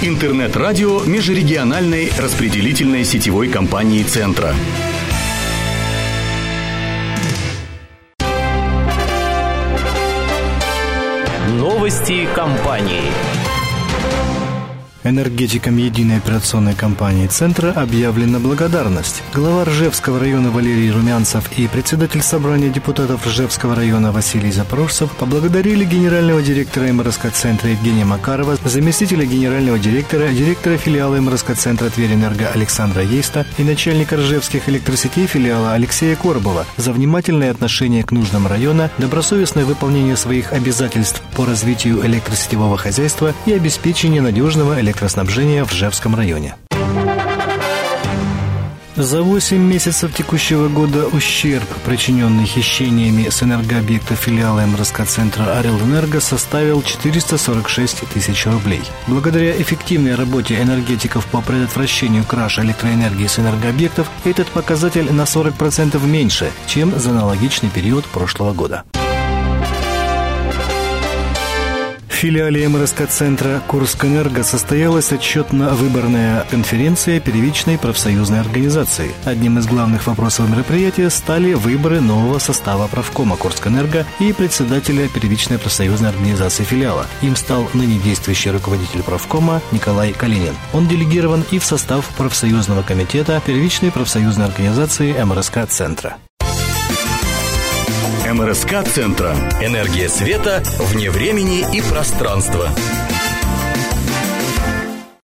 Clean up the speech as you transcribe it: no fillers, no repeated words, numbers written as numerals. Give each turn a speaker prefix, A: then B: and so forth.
A: Интернет-радио межрегиональной распределительной сетевой компании «Центра».
B: Новости компании.
C: Энергетикам единой операционной компании «Центра» объявлена благодарность. Глава Ржевского района Валерий Румянцев и председатель собрания депутатов Ржевского района Василий Запорожцев поблагодарили генерального директора МРСК-центра Евгения Макарова, заместителя генерального директора, директора филиала МРСК-центра Тверэнерго Александра Ейста и начальника Ржевских электросетей филиала Алексея Коробова за внимательное отношение к нуждам района, добросовестное выполнение своих обязательств по развитию электросетевого хозяйства и обеспечение надежного электроснабжения в Ржевском районе. За 8 месяцев текущего года ущерб, причиненный хищениями с энергообъектов филиала МРСК-центра «Орелэнерго», составил 446 тысяч рублей. Благодаря эффективной работе энергетиков по предотвращению краж электроэнергии с энергообъектов, этот показатель на 40% меньше, чем за аналогичный период прошлого года. В филиале МРСК-центра «Курскэнерго» состоялась отчетно-выборная конференция первичной профсоюзной организации. Одним из главных вопросов мероприятия стали выборы нового состава правкома «Курскэнерго» и председателя первичной профсоюзной организации филиала. Им стал ныне действующий руководитель правкома Николай Калинин. Он делегирован и в состав профсоюзного комитета первичной профсоюзной организации МРСК-центра.
A: МРСК-центра.
B: Энергия света вне времени и пространства.